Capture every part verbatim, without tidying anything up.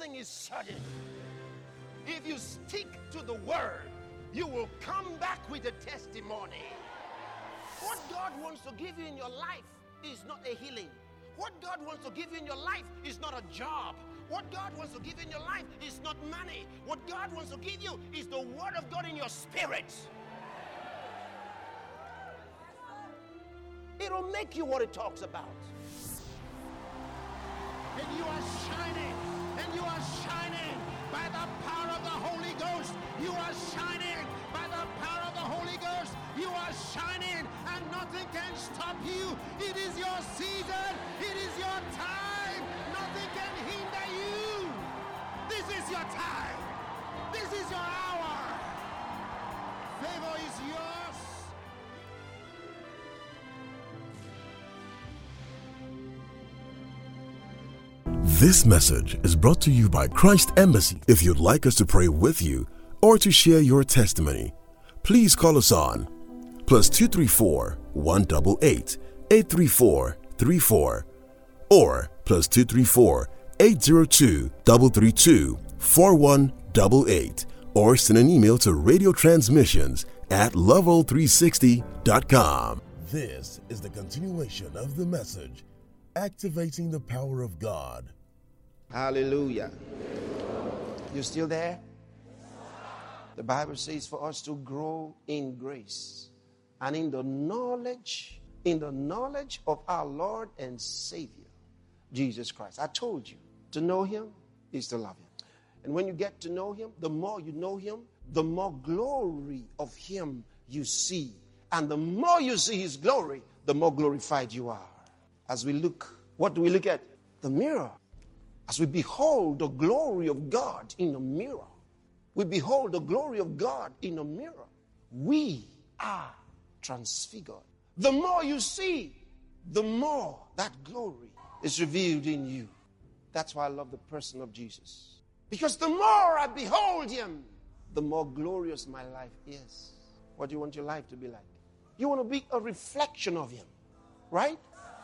Nothing is sudden. If you stick to the word, you will come back with a testimony. What God wants to give you in your life is not a healing. What God wants to give you in your life is not a job. What God wants to give you in your life is not money. What God wants to give you is the word of God in your spirit. It'll make you what it talks about. And you are shining, and you are shining by the power of the Holy Ghost. You are shining by the power of the Holy Ghost. You are shining, and nothing can stop you. It is your season. It is your time. Nothing can hinder you. This is your time. This is your hour. Favor is yours. This message is brought to you by Christ Embassy. If you'd like us to pray with you or to share your testimony, please call us on plus two three four, one eight eight, eight three four, three four or plus two three four, eight zero two, three three two, four one eight eight or send an email to radiotransmissions at level three sixty dot com. This is the continuation of the message, Activating the Power of God. Hallelujah. You still there? The Bible says for us to grow in grace and in the knowledge, in the knowledge of our Lord and Savior, Jesus Christ. I told you, to know him is to love him. And when you get to know him, the more you know him, the more glory of him you see. And the more you see his glory, the more glorified you are. As we look, what do we look at? The mirror. As we behold the glory of God in a mirror, we behold the glory of God in a mirror, we are transfigured. The more you see, the more that glory is revealed in you. That's why I love the person of Jesus. Because the more I behold him, the more glorious my life is. What do you want your life to be like? You want to be a reflection of him, right?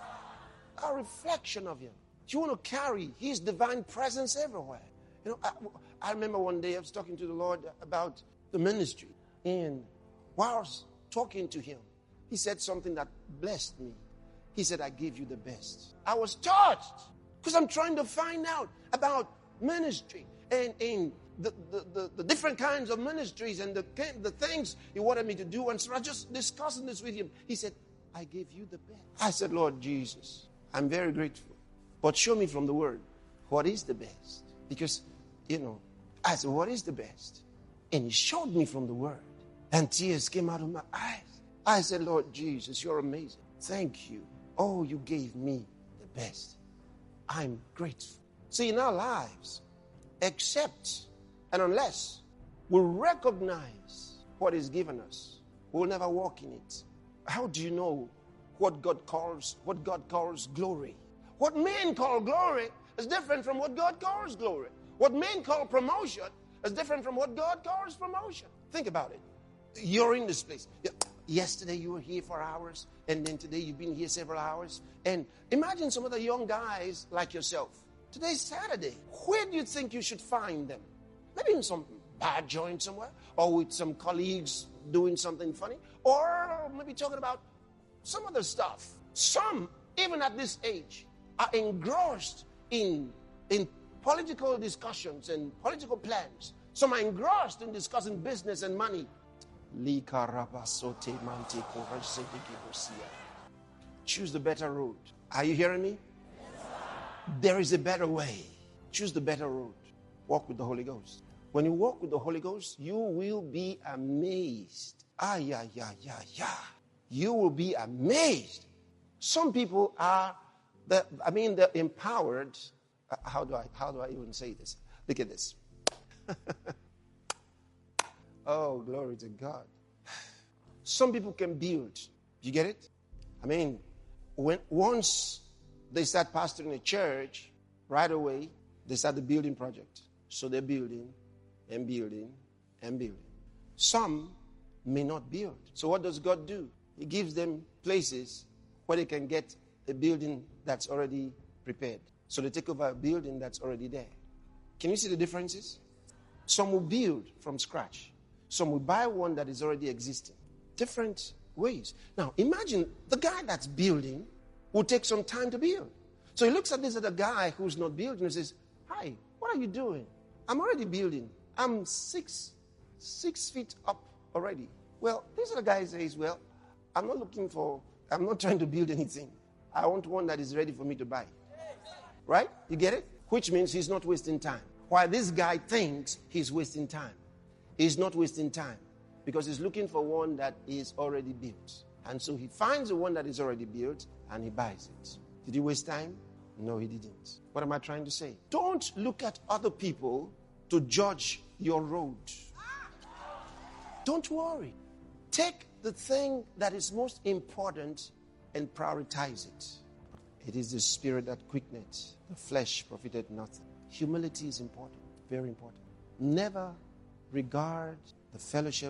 A reflection of him. You want to carry his divine presence everywhere. You know, I, I remember one day I was talking to the Lord about the ministry. And while I was talking to him, he said something that blessed me. He said, I give you the best. I was touched because I'm trying to find out about ministry and, and the, the, the, the different kinds of ministries and the, the things he wanted me to do. And so I was just discussing this with him. He said, I give you the best. I said, Lord Jesus, I'm very grateful. But show me from the word, what is the best? Because, you know, I said, what is the best? And he showed me from the word. And tears came out of my eyes. I said, Lord Jesus, you're amazing. Thank you. Oh, you gave me the best. I'm grateful. See, in our lives, except and unless we recognize what is given us, we'll never walk in it. How do you know what God calls, what God calls glory? What men call glory is different from what God calls glory. What men call promotion is different from what God calls promotion. Think about it. You're in this place. Yesterday you were here for hours, and then today you've been here several hours. And imagine some of the young guys like yourself. Today's Saturday. Where do you think you should find them? Maybe in some bad joint somewhere, or with some colleagues doing something funny, or maybe talking about some other stuff. Some, even at this age, are engrossed in, in political discussions and political plans. Some are engrossed in discussing business and money. Choose the better road. Are you hearing me? There is a better way. Choose the better road. Walk with the Holy Ghost. When you walk with the Holy Ghost, you will be amazed. Ah, yeah, yeah, yeah, yeah. You will be amazed. Some people are The, I mean, they're empowered. How do I, how do I even say this? Look at this. Oh, glory to God. Some people can build. You get it? I mean, when once they start pastoring a church, right away, they start the building project. So they're building and building and building. Some may not build. So what does God do? He gives them places where they can get a building that's already prepared. So they take over a building that's already there. Can you see the differences? Some will build from scratch. Some will buy one that is already existing. Different ways. Now, imagine the guy that's building will take some time to build. So he looks at this other guy who's not building and says, hi, what are you doing? I'm already building. I'm six, six feet up already. Well, this other guy says, well, I'm not looking for, I'm not trying to build anything. I want one that is ready for me to buy. Right? You get it? Which means he's not wasting time. While this guy thinks he's wasting time, he's not wasting time because he's looking for one that is already built. And so he finds the one that is already built and he buys it. Did he waste time? No, he didn't. What am I trying to say? Don't look at other people to judge your road. Don't worry. Take the thing that is most important and prioritize it. It is the spirit that quickeneth, the flesh profited nothing. Humility is important, very important. Never regard the fellowship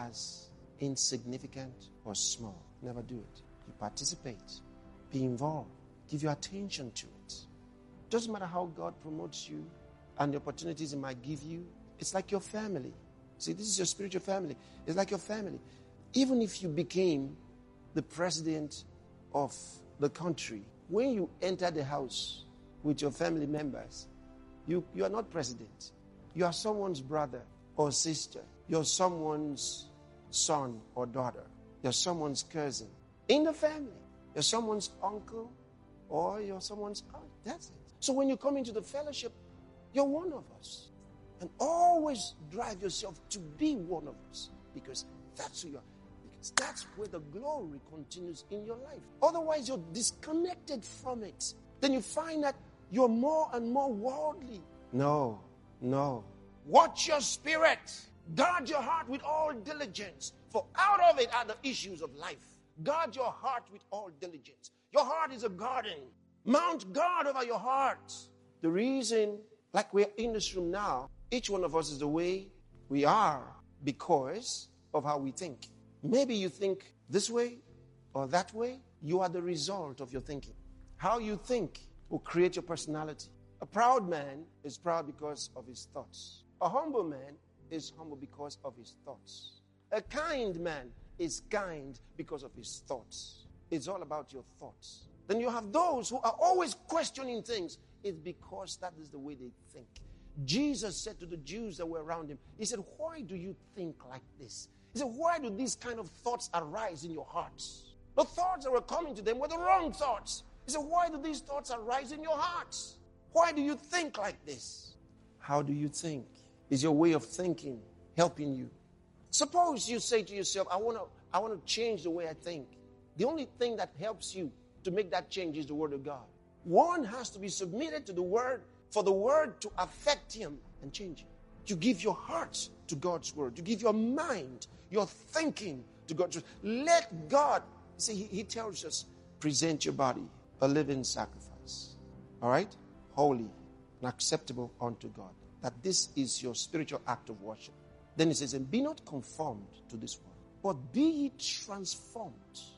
as insignificant or small. Never do it. You participate, be involved, give your attention to it. Doesn't matter how God promotes you and the opportunities He might give you. It's like your family. See, this is your spiritual family. It's like your family. Even if you became the president of the country, when you enter the house with your family members, you, you are not president. You are someone's brother or sister. You're someone's son or daughter. You're someone's cousin. In the family, you're someone's uncle or you're someone's aunt. That's it. So when you come into the fellowship, you're one of us. And always drive yourself to be one of us because that's who you are. Because that's where the glory continues in your life. Otherwise, you're disconnected from it. Then you find that you're more and more worldly. No, no. Watch your spirit. Guard your heart with all diligence. For out of it are the issues of life. Guard your heart with all diligence. Your heart is a garden. Mount guard over your heart. The reason, like we're in this room now, each one of us is the way we are because of how we think. Maybe you think this way or that way. You are the result of your thinking. How you think will create your personality. A proud man is proud because of his thoughts. A humble man is humble because of his thoughts. A kind man is kind because of his thoughts. It's all about your thoughts. Then you have those who are always questioning things. It's because that is the way they think. Jesus said to the Jews that were around him, he said, why do you think like this? He said, why do these kind of thoughts arise in your hearts? The thoughts that were coming to them were the wrong thoughts. He said, why do these thoughts arise in your hearts? Why do you think like this? How do you think? Is your way of thinking helping you? Suppose you say to yourself, I want to I want to change the way I think. The only thing that helps you to make that change is the Word of God. One has to be submitted to the Word for the Word to affect him and change him. You give your heart to God's Word. You give your mind, your thinking to God's Word. Let God, see, he, he tells us, present your body a living sacrifice. All right? Holy and acceptable unto God. That this is your spiritual act of worship. Then he says, and be not conformed to this world, but be ye transformed,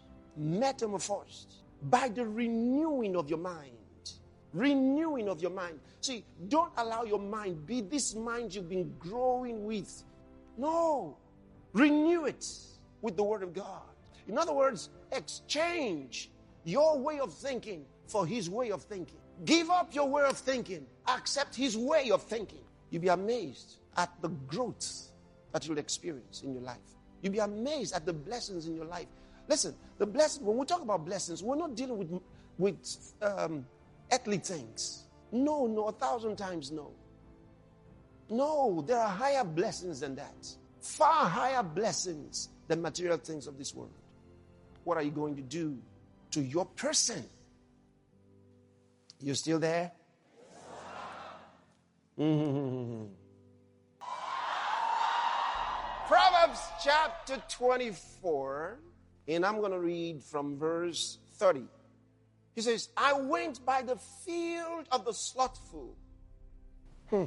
metamorphosed, by the renewing of your mind. Renewing of your mind. See, don't allow your mind be this mind you've been growing with. No. Renew it with the Word of God. In other words, exchange your way of thinking for His way of thinking. Give up your way of thinking. Accept His way of thinking. You'll be amazed at the growth that you'll experience in your life. You'll be amazed at the blessings in your life. Listen, the blessing, when we talk about blessings, we're not dealing with, with um, earthly things. No, no, a thousand times no. No, there are higher blessings than that. Far higher blessings than material things of this world. What are you going to do to your person? You still there? Mm-hmm. Proverbs chapter twenty-four, and I'm going to read from verse thirty. He says, I went by the field of the slothful. Hmm.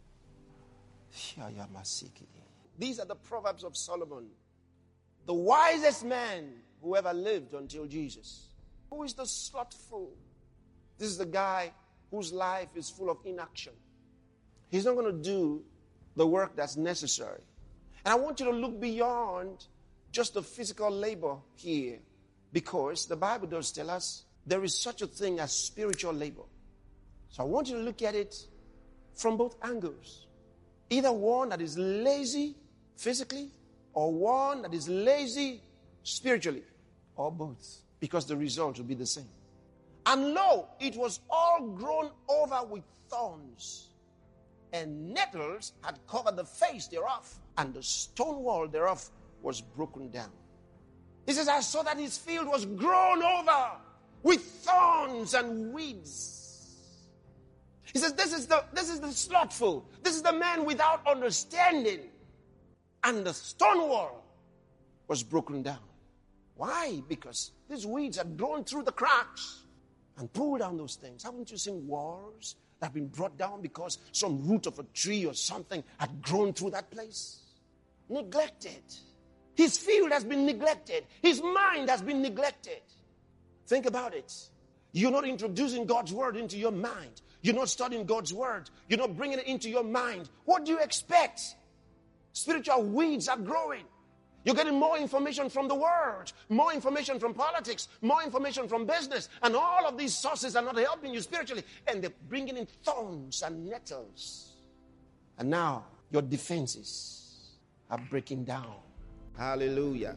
These are the Proverbs of Solomon, the wisest man who ever lived until Jesus. Who is the slothful? This is the guy whose life is full of inaction. He's not going to do the work that's necessary. And I want you to look beyond just the physical labor here, because the Bible does tell us there is such a thing as spiritual labor. So I want you to look at it from both angles. Either one that is lazy physically, or one that is lazy spiritually, or both, because the result will be the same. And lo, it was all grown over with thorns, and nettles had covered the face thereof, and the stone wall thereof was broken down. He says, I saw that his field was grown over with thorns and weeds. He says, this is the this is the slothful, this is the man without understanding. And the stone wall was broken down. Why? Because these weeds had grown through the cracks and pulled down those things. Haven't you seen walls that have been brought down because some root of a tree or something had grown through that place? Neglected. His field has been neglected. His mind has been neglected. Think about it. You're not introducing God's word into your mind. You're not studying God's word. You're not bringing it into your mind. What do you expect? Spiritual weeds are growing. You're getting more information from the world, more information from politics, more information from business, and all of these sources are not helping you spiritually, and they're bringing in thorns and nettles. And now your defenses are breaking down. Hallelujah.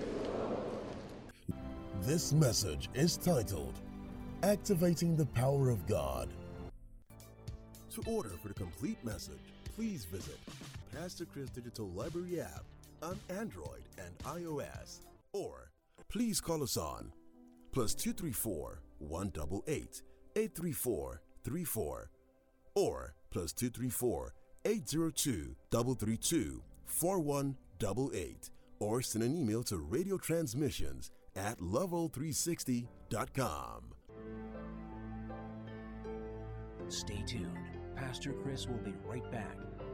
This message is titled, Activating the Power of God. To order for the complete message, please visit Pastor Chris Digital Library app on Android and iOS, or please call us on plus two three four, one eight eight, eight three four, three four, or plus two three four, eight zero two, three three two, four one eight eight, or send an email to radio transmissions at level three sixty dot com. Stay tuned. Pastor Chris will be right back.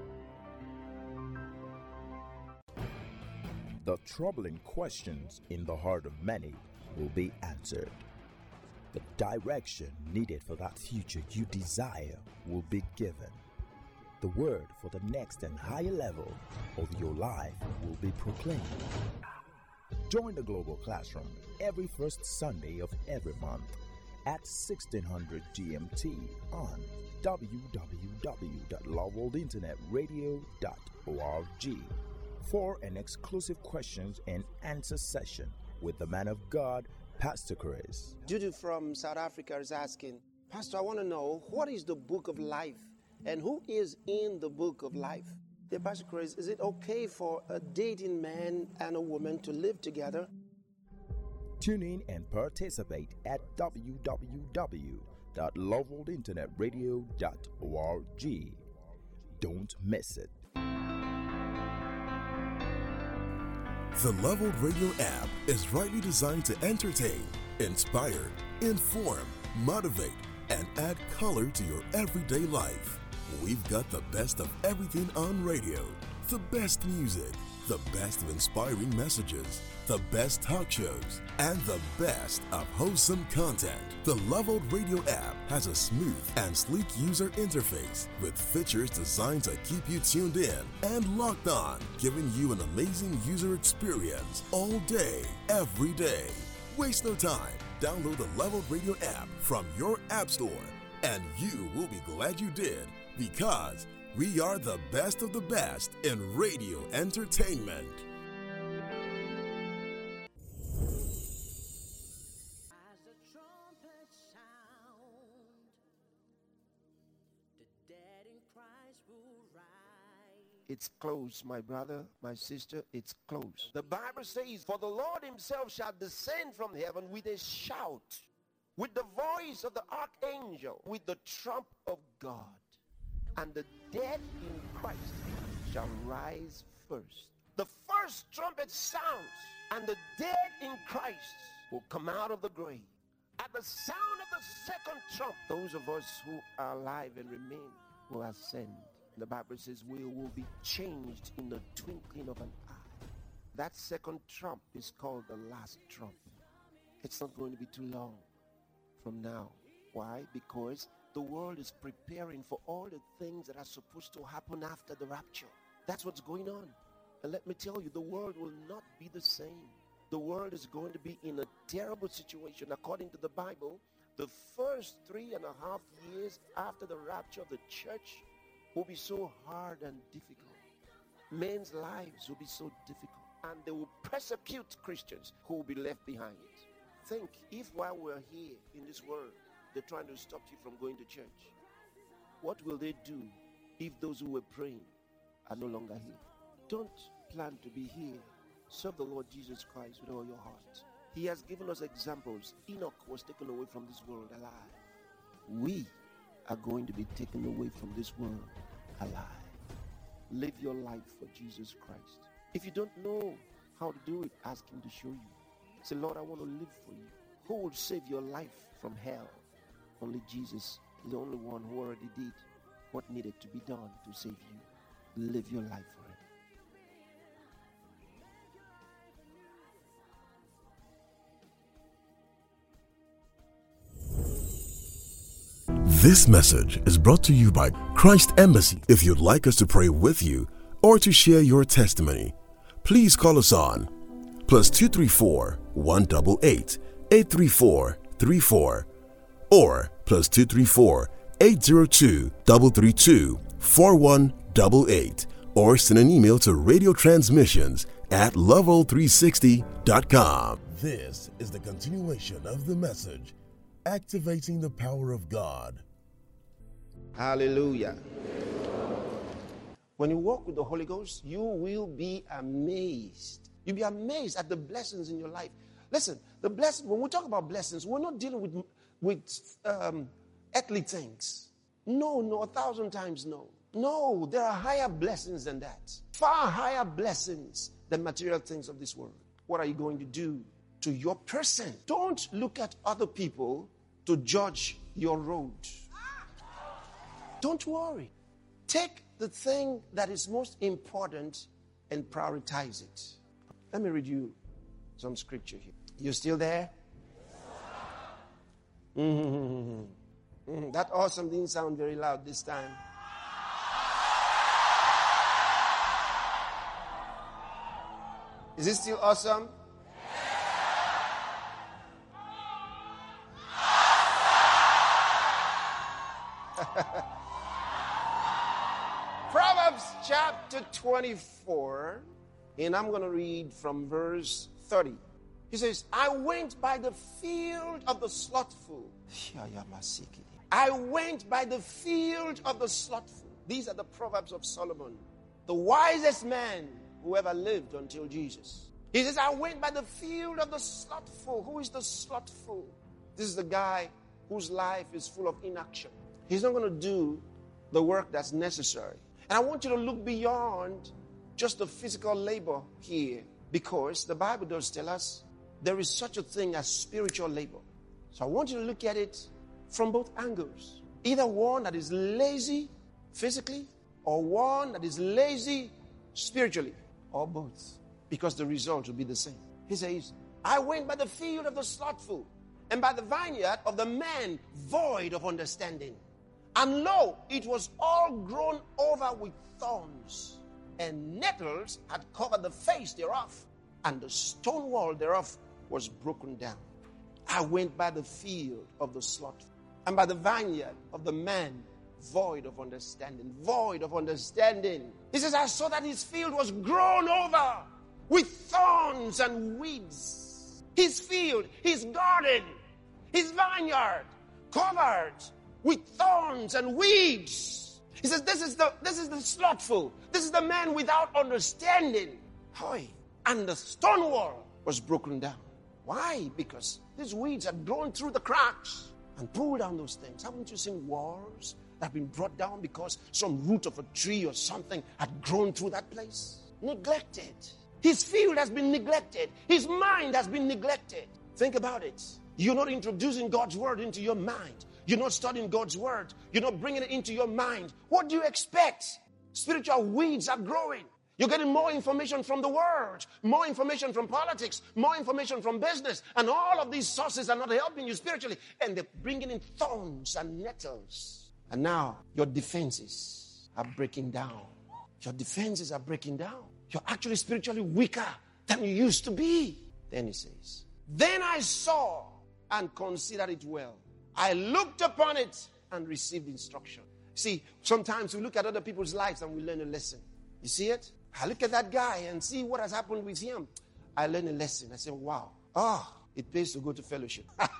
The troubling questions in the heart of many will be answered. The direction needed for that future you desire will be given. The word for the next and higher level of your life will be proclaimed. Join the Global Classroom every first Sunday of every month at sixteen hundred G M T on w w w dot love world internet radio dot org for an exclusive questions and answer session with the man of God, Pastor Chris. Judy from South Africa is asking, Pastor, I want to know, what is the book of life and who is in the book of life? Dear Pastor Chris, is it okay for a dating man and a woman to live together? Tune in and participate at w w w dot love world internet radio dot org. Don't miss it. The Leveled Radio app is rightly designed to entertain, inspire, inform, motivate, and add color to your everyday life. We've got the best of everything on radio, the best music, the best of inspiring messages, the best talk shows, and the best of wholesome content. The Leveled Radio app has a smooth and sleek user interface with features designed to keep you tuned in and locked on, giving you an amazing user experience all day, every day. Waste no time. Download the Leveled Radio app from your app store, and you will be glad you did, because we are the best of the best in radio entertainment. It's close, my brother, my sister, it's close. The Bible says, for the Lord himself shall descend from heaven with a shout, with the voice of the archangel, with the trump of God. And the dead in Christ shall rise first. The first trumpet sounds, and the dead in Christ will come out of the grave. At the sound of the second trump, those of us who are alive and remain will ascend. The Bible says we will be changed in the twinkling of an eye. That second trump is called the last trump. It's not going to be too long from now. Why? Because The world is preparing for all the things that are supposed to happen after the rapture. That's what's going on. And let me tell you, the world will not be the same. The world is going to be in a terrible situation. According to the Bible, the first three and a half years after the rapture of the church will be so hard and difficult. Men's lives will be so difficult. And they will persecute Christians who will be left behind. Think, if while we're here in this world, they're trying to stop you from going to church, what will they do if those who were praying are no longer here? Don't plan to be here. Serve the Lord Jesus Christ with all your heart. He has given us examples. Enoch was taken away from this world alive. We are going to be taken away from this world alive. Live your life for Jesus Christ. If you don't know how to do it, ask him to show you. Say, Lord, I want to live for you. Who will save your life from hell? Only Jesus is the only one who already did what needed to be done to save you. Live your life for him. This message is brought to you by Christ Embassy. If you'd like us to pray with you or to share your testimony, please call us on plus two three four, one eight eight, eight three four, three four or plus two three four, eight zero two, three three two, four one eight eight or send an email to radio transmissions at level three sixty dot com. This is the continuation of the message, Activating the Power of God. Hallelujah. When you walk with the Holy Ghost, you will be amazed. You'll be amazed at the blessings in your life. Listen, the blessing, when we talk about blessings, we're not dealing with, with um, earthly things. No, no, a thousand times no. No, there are higher blessings than that. Far higher blessings than material things of this world. What are you going to do to your person? Don't look at other people to judge your road. Don't worry. Take the thing that is most important and prioritize it. Let me read you some scripture here. You still there? Mm-hmm. Mm-hmm. That awesome didn't sound very loud this time. Is it still awesome? Proverbs chapter twenty-four, and I'm going to read from verse thirty. He says, I went by the field of the slothful. I went by the field of the slothful. These are the Proverbs of Solomon, the wisest man who ever lived until Jesus. He says, I went by the field of the slothful. Who is the slothful? This is the guy whose life is full of inaction. He's not going to do the work that's necessary. And I want you to look beyond just the physical labor here, because the Bible does tell us there is such a thing as spiritual labor. So I want you to look at it from both angles. Either one that is lazy physically or one that is lazy spiritually, or both, because the result will be the same. He says, I went by the field of the slothful and by the vineyard of the man void of understanding. And lo, it was all grown over with thorns, and nettles had covered the face thereof, and the stone wall thereof was broken down. I went by the field of the slothful, and by the vineyard of the man void of understanding. Void of understanding. He says, I saw that his field was grown over with thorns and weeds. His field, his garden, his vineyard covered with thorns and weeds. He says, this is the this is the slothful. This is the man without understanding. Hoy. And the stone wall was broken down. Why? Because these weeds had grown through the cracks and pulled down those things. Haven't you seen walls that have been brought down because some root of a tree or something had grown through that place? Neglected. His field has been neglected. His mind has been neglected. Think about it. You're not introducing God's word into your mind. You're not studying God's word. You're not bringing it into your mind. What do you expect? Spiritual weeds are growing. You're getting more information from the world, more information from politics, more information from business, and all of these sources are not helping you spiritually, and they're bringing in thorns and nettles. And now your defenses are breaking down. Your defenses are breaking down. You're actually spiritually weaker than you used to be. Then he says, then I saw and considered it well. I looked upon it and received instruction. See, sometimes we look at other people's lives and we learn a lesson. You see it? I look at that guy and see what has happened with him. I learn a lesson. I say, wow. Oh, it pays to go to fellowship.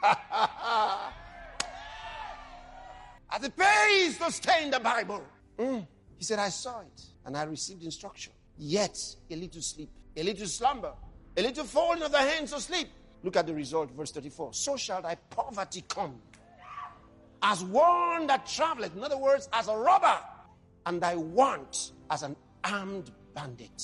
As it pays to stay in the Bible. Mm. He said, I saw it and I received instruction. Yet a little sleep, a little slumber, a little falling of the hands of sleep. Look at the result, verse thirty-four. So shall thy poverty come as one that traveleth. In other words, as a robber. And thy want as an armed bandit.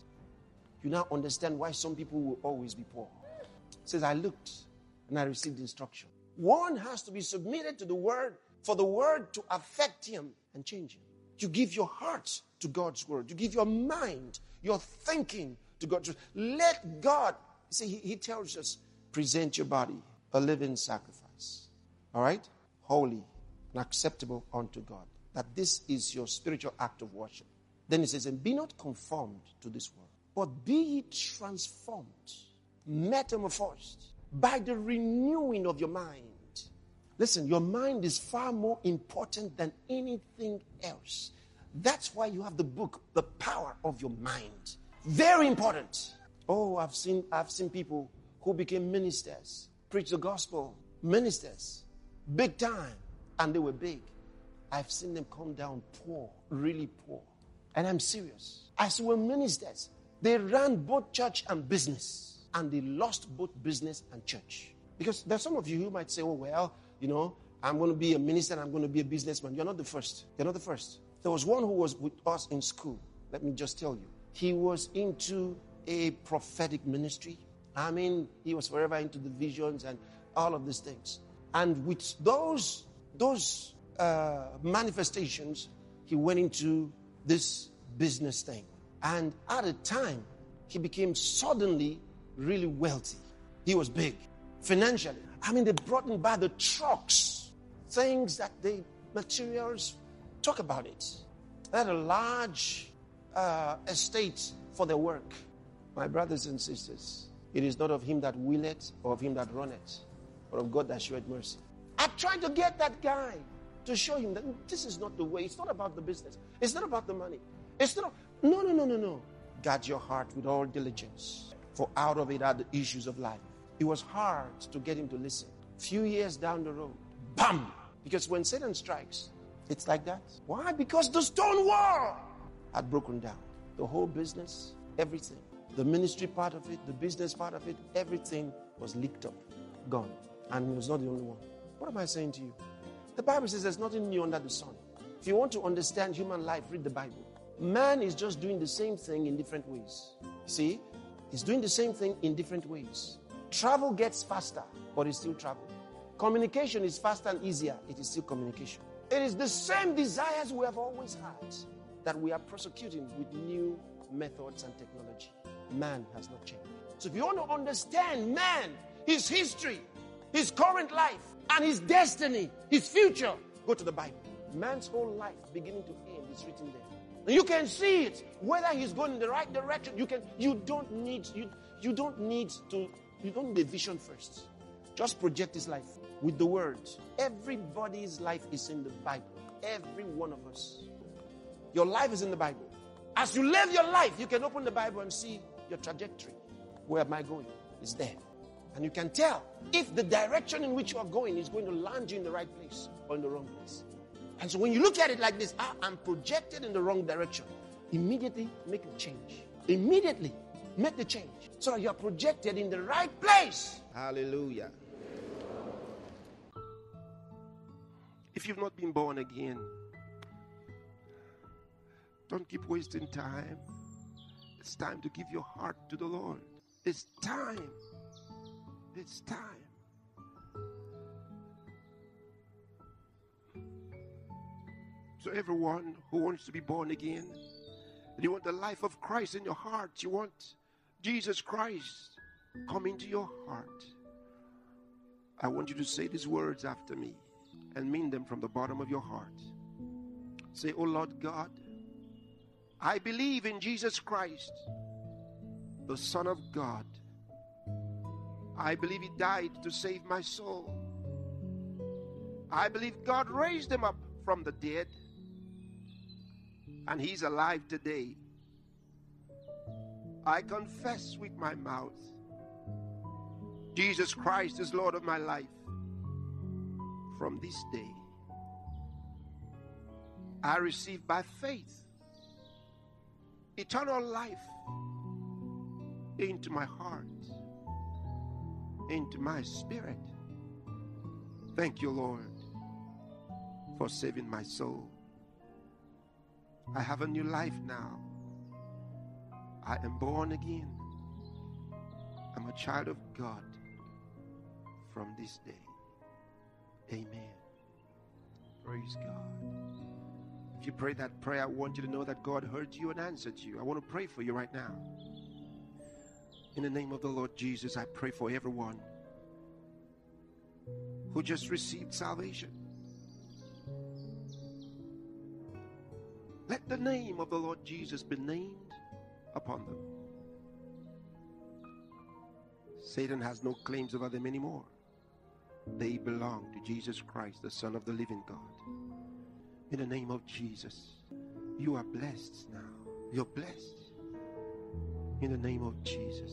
You now understand why some people will always be poor. It says, I looked and I received instruction. One has to be submitted to the word for the word to affect him and change him. You give your heart to God's word. You give your mind, your thinking to God's word. Let God, see, he, he tells us, present your body a living sacrifice. All right? Holy and acceptable unto God. That this is your spiritual act of worship. Then he says, and be not conformed to this world, but be ye transformed, metamorphosed, by the renewing of your mind. Listen, your mind is far more important than anything else. That's why you have the book, The Power of Your Mind. Very important. Oh, I've seen, I've seen people who became ministers, preach the gospel, ministers, big time, and they were big. I've seen them come down poor, really poor. And I'm serious. As were ministers, they ran both church and business, and they lost both business and church. Because there's some of you who might say, oh, well, you know, I'm going to be a minister and I'm going to be a businessman. You're not the first. You're not the first. There was one who was with us in school. Let me just tell you. He was into a prophetic ministry. I mean, he was forever into the visions and all of these things. And with those, those uh, manifestations, he went into this business thing. And at a time, he became suddenly really wealthy. He was big financially. I mean, they brought him by the trucks, things that they, materials, talk about it. They had a large uh, estate for their work. My brothers and sisters, it is not of him that willeth or of him that runneth, but of God that showeth mercy. I tried to get that guy to show him that this is not the way. It's not about the business. It's not about the money. It's not. No, no, no, no, no. Guard your heart with all diligence, for out of it are the issues of life. It was hard to get him to listen. Few years down the road, bam! Because when Satan strikes, it's like that. Why? Because the stone wall had broken down. The whole business, everything. The ministry part of it, the business part of it, everything was leaked up, gone. And he was not the only one. What am I saying to you? The Bible says there's nothing new under the sun. If you want to understand human life, read the Bible. Man is just doing the same thing in different ways. See? He's doing the same thing in different ways. Travel gets faster, but it's still travel. Communication is faster and easier. It is still communication. It is the same desires we have always had that we are prosecuting with new methods and technology. Man has not changed. So if you want to understand man, his history, his current life, and his destiny, his future, go to the Bible. Man's whole life, beginning to end, is written there. And you can see it, whether he's going in the right direction. You can. You don't need. You. You don't need to. You don't need a vision first. Just project his life with the word. Everybody's life is in the Bible. Every one of us. Your life is in the Bible. As you live your life, you can open the Bible and see your trajectory. Where am I going? It's there. And you can tell if the direction in which you are going is going to land you in the right place or in the wrong place. And so when you look at it like this, ah, I'm projected in the wrong direction. Immediately make a change. Immediately make the change. So that you are projected in the right place. Hallelujah. If you've not been born again, don't keep wasting time. It's time to give your heart to the Lord. It's time. It's time. So everyone who wants to be born again, You want the life of Christ in your heart. You want Jesus Christ come into your heart. I want you to say these words after me and mean them from the bottom of your heart. Say, oh Lord God, I believe in Jesus Christ, the Son of God. I believe He died to save my soul. I believe God raised Him up from the dead, and He's alive today. I confess with my mouth, Jesus Christ is Lord of my life. From this day, I receive by faith eternal life into my heart, into my spirit. Thank you, Lord, for saving my soul. I have a new life now. I am born again. I'm a child of God from this day. Amen. Praise God. If you pray that prayer, I want you to know that God heard you and answered you. I want to pray for you right now. In the name of the Lord Jesus, I pray for everyone who just received salvation. Let the name of the Lord Jesus be named upon them. Satan has no claims over them anymore. They belong to Jesus Christ, the Son of the living God. In the name of Jesus, you are blessed now. You're blessed. In the name of Jesus.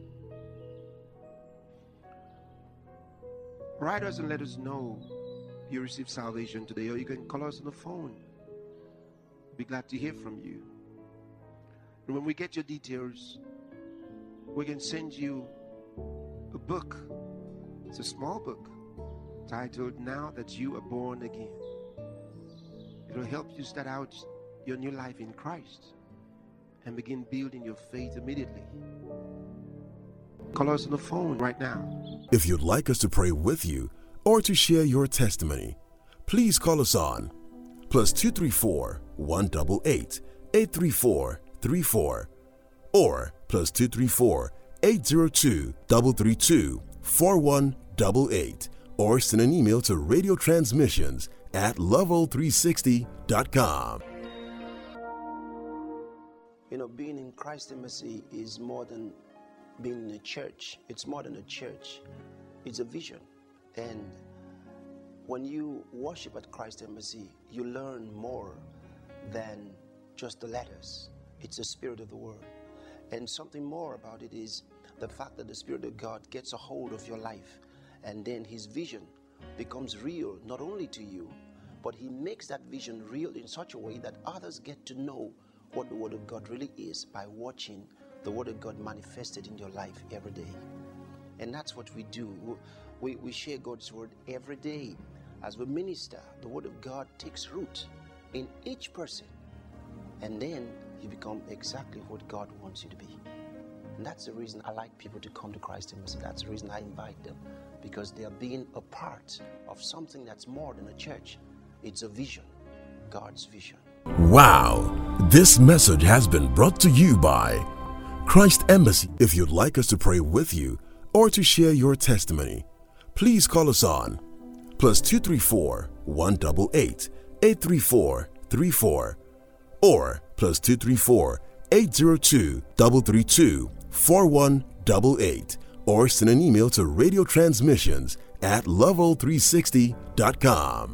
Write us and let us know you received salvation today, or you can call us on the phone. Be glad to hear from you. And when we get your details, we can send you a book. It's a small book titled Now That You Are Born Again. It will help you start out your new life in Christ and begin building your faith immediately. Call us on the phone right now. If you'd like us to pray with you or to share your testimony, please call us on plus two three four, one eight eight, eight three four, three four or plus two three four, eight zero two, three three two, four one eight eight or send an email to radio transmissions at level three sixty dot com. You know, being in Christ Embassy is more than being in a church. It's more than a church. It's a vision. And when you worship at Christ Embassy, you learn more than just the letters. It's the Spirit of the Word. And something more about it is the fact that the Spirit of God gets a hold of your life, and then His vision becomes real, not only to you, but He makes that vision real in such a way that others get to know what the Word of God really is by watching the Word of God manifested in your life every day. And that's what we do. We, we share God's Word every day. As we minister, the Word of God takes root in each person, and then you become exactly what God wants you to be. And that's the reason I like people to come to Christ Embassy. That's the reason I invite them, because they are being a part of something that's more than a church. It's a vision, God's vision. Wow! This message has been brought to you by Christ Embassy. If you'd like us to pray with you or to share your testimony, please call us on plus two three four, one eight eight, eight three four, three four or plus two three four, eight zero two, three three two, four one eight eight or send an email to radio transmissions at level three sixty dot com.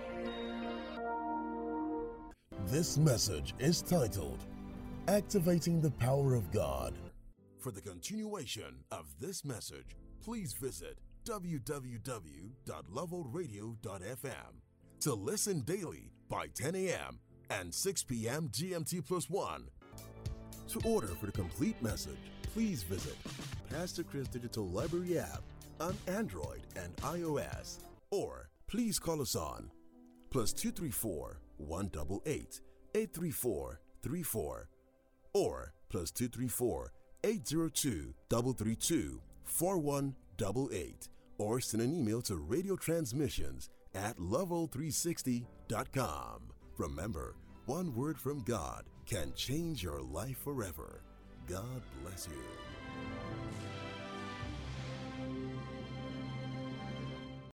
This message is titled Activating the Power of God. For the continuation of this message, please visit w w w dot level radio dot f m to listen daily by ten a.m. and six p.m. G M T plus one. To order for the complete message, please visit Pastor Chris Digital Library app on Android and iOS, or please call us on plus two three four, one eight eight, eight three four, three four or plus two three four, eight zero two, three three two, four one eight eight or send an email to radio transmissions at level three sixty dot com. Remember, one word from God can change your life forever. God bless you.